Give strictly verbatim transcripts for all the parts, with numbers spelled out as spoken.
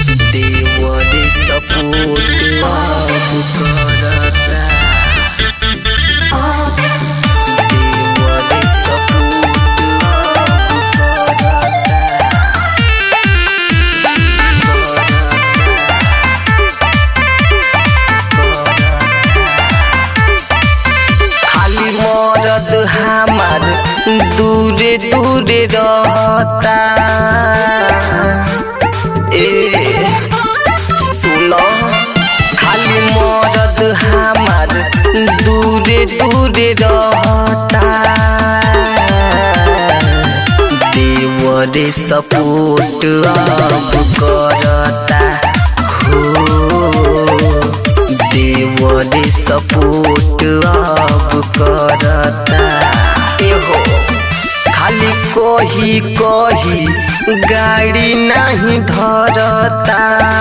देवरे सपोर्ट अब करता। देवरे सपोर्ट अब करता। खाली मरद हमार दूरे दूरे रहता। ए सुनो खाली मरद हमार दूरे दूरे रहता। देवरे सपोर्ट अब करता हो। देवरे सपोर्ट अब करता। ए हो खाली कही कही गाड़ी नहीं धरता।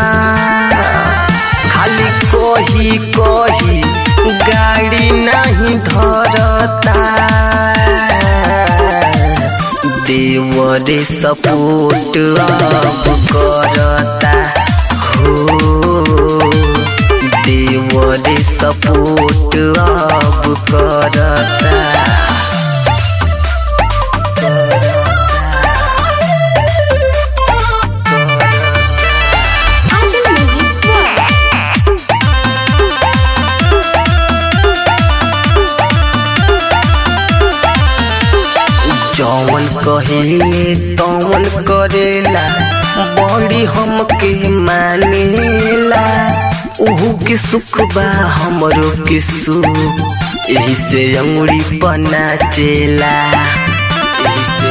खाली कही कही गाड़ी नहीं धरता। देवरे सपोर्ट अब करता हो। देवरे सपोर्ट अब करता। जौन कहिले तौन करेला बड़ी हमके मानेला। उहू के सुख बा हमरो के सुख यही से अंगुरी पना चेला। यही से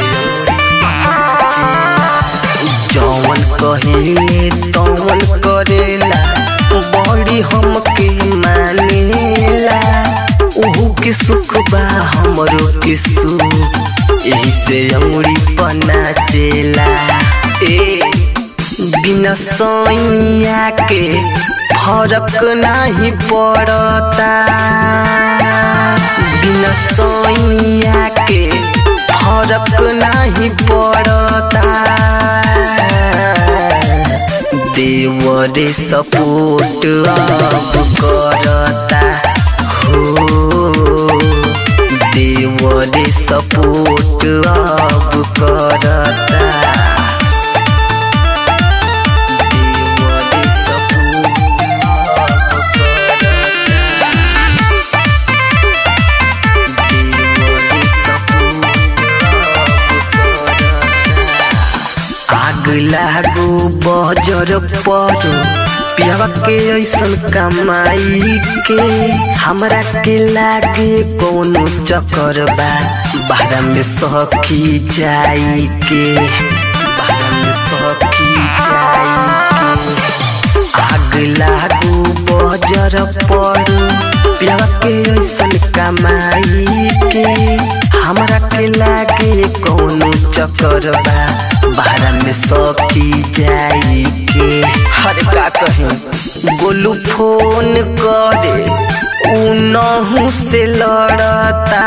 जौन कहिले तौन करेला बड़ी हमके मानेला। उहू के सुख बा हमरो के सुख यही से अंगुरी पना चेला। ए बिना सैया के फरक नहीं पड़ता। बिना सैया के फरक नहीं पड़ता। देवरे सपोर्ट अब करता हो। देवरे सपोर्ट अब करता। देवरे सपोर्ट अब करता। देवरे सपोर्ट अब करता। आग लागो बजर पर पियावा के ऐसन कमाई के हमरा के लागे कोनो चक्कर बा। बाहर में सखी जाई के बाहर में सखी जाई के। आग लागो बजर पर पियावा के ऐसन कमाई के हमरा के लागे कोनो चक्कर बा। बाहर में सखी जाई के। हर का कहीं गोलू फोन करे उनहु से लड़ता।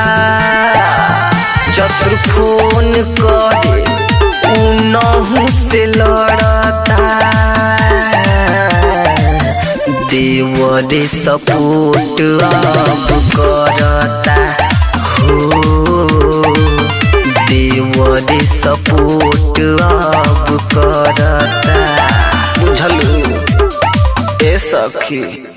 चतुर फोन करे उनहु से लड़ता। देवरे सपोर्ट अब करता हो। देवरे सपोर्ट अब करता। बुझलू ए सखी।